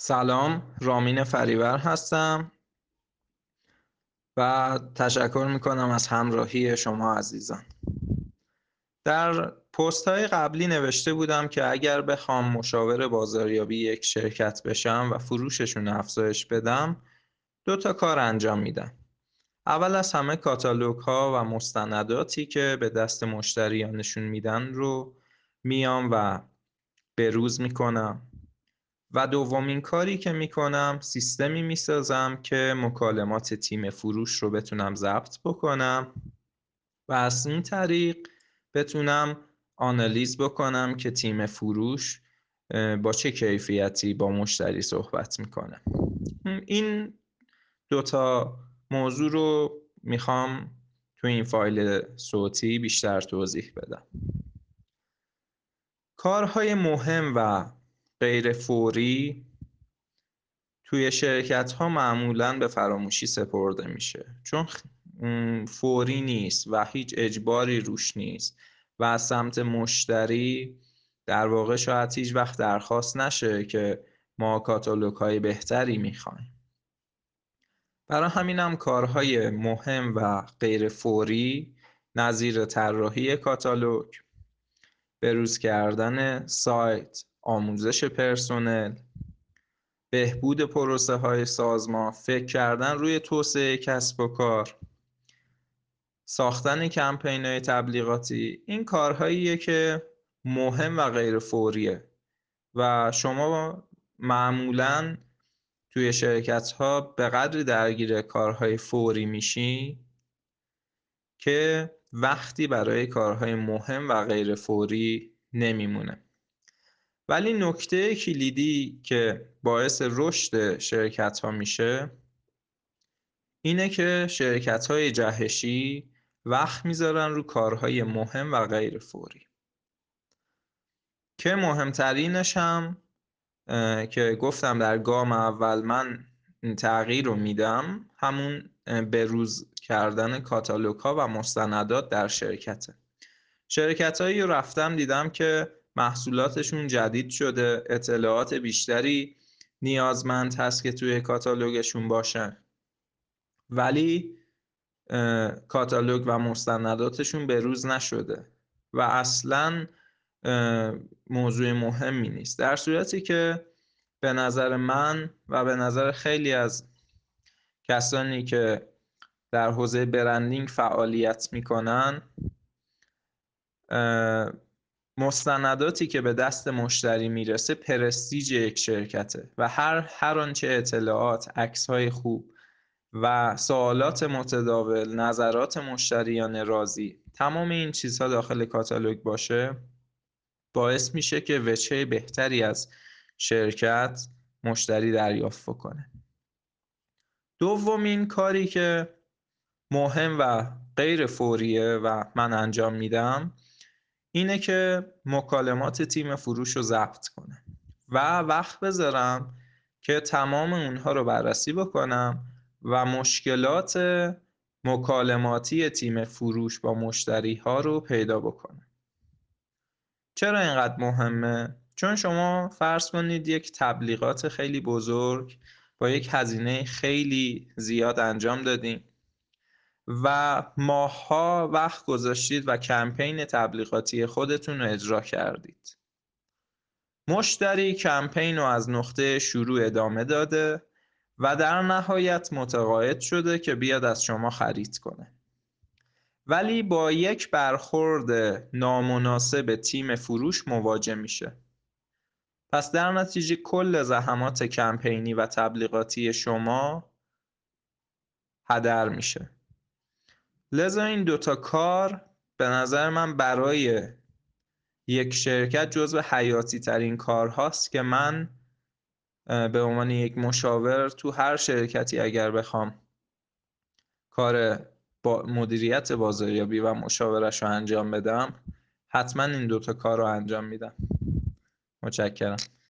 سلام، رامین فریور هستم و تشکر میکنم از همراهی شما عزیزان. در پست های قبلی نوشته بودم که اگر بخوام مشاور بازاریابی یک شرکت بشم و فروششون افزایش بدم، 2 کار انجام میدم. اول از همه کاتالوگ ها و مستنداتی که به دست مشتریانشون میدن رو میام و بروز میکنم. و دومین کاری که میکنم سیستمی میسازم که مکالمات تیم فروش رو بتونم ضبط بکنم و از این طریق بتونم آنالیز بکنم که تیم فروش با چه کیفیتی با مشتری صحبت میکنه. این 2 موضوع رو میخوام تو این فایل صوتی بیشتر توضیح بدم. کارهای مهم و غیر فوری توی شرکت‌ها معمولاً به فراموشی سپرده میشه، چون فوری نیست و هیچ اجباری روش نیست و از سمت مشتری در واقع شاید هیچ وقت درخواست نشه که ما کاتالوگ‌های بهتری میخوایم. برای همینم کارهای مهم و غیر فوری نظیر طراحی کاتالوگ، بروز کردن سایت، آموزش پرسنل، بهبود پروسه‌های سازمان، فکر کردن روی توسعه کسب و کار، ساختن کمپین‌های تبلیغاتی، این کارهاییه که مهم و غیر فوریه و شما معمولاً توی شرکت‌ها به قدری درگیر کارهای فوری میشی که وقتی برای کارهای مهم و غیر فوری نمیمونه. ولی نکته کلیدی که باعث رشد شرکت‌ها میشه اینه که شرکت‌های جهشی وقت میذارن رو کارهای مهم و غیر فوری که مهمترینش هم که گفتم در گام اول من تغییر رو میدم، همون بروز کردن کاتالوگ ها و مستندات در شرکته. شرکت‌هایی رو رفتم دیدم که محصولاتشون جدید شده، اطلاعات بیشتری نیازمند هست که توی کاتالوگشون باشه، ولی کاتالوگ و مستنداتشون بروز نشده و اصلاً موضوع مهمی نیست، در صورتی که به نظر من و به نظر خیلی از کسانی که در حوزه برندینگ فعالیت میکنن، مستنداتی که به دست مشتری میرسه پرستیژ یک شرکته و هر آنچه اطلاعات، عکس‌های خوب و سوالات متداول، نظرات مشتریان راضی، تمام این چیزها داخل کاتالوگ باشه باعث میشه که وجه بهتری از شرکت مشتری دریافت کنه. دومین کاری که مهم و غیر فوریه و من انجام میدم اینه که مکالمات تیم فروش رو ضبط کنم و وقت بذارم که تمام اونها رو بررسی بکنم و مشکلات مکالماتی تیم فروش با مشتری ها رو پیدا بکنم. چرا اینقدر مهمه؟ چون شما فرض کنید یک تبلیغات خیلی بزرگ با یک هزینه خیلی زیاد انجام دادین و ماه‌ها وقت گذاشتید و کمپین تبلیغاتی خودتون رو اجرا کردید. مشتری کمپین رو از نقطه شروع ادامه داده و در نهایت متقاعد شده که بیاد از شما خرید کنه. ولی با یک برخورد نامناسب تیم فروش مواجه میشه. پس در نتیجه کل زحمات کمپینی و تبلیغاتی شما هدر میشه. لذا این 2 کار به نظر من برای یک شرکت جزو حیاتی ترین کار هاست که من به عنوان یک مشاور تو هر شرکتی اگر بخوام کار با مدیریت بازاریابی و مشاورش رو انجام بدم، حتما این 2 کار رو انجام میدم. متشکرم.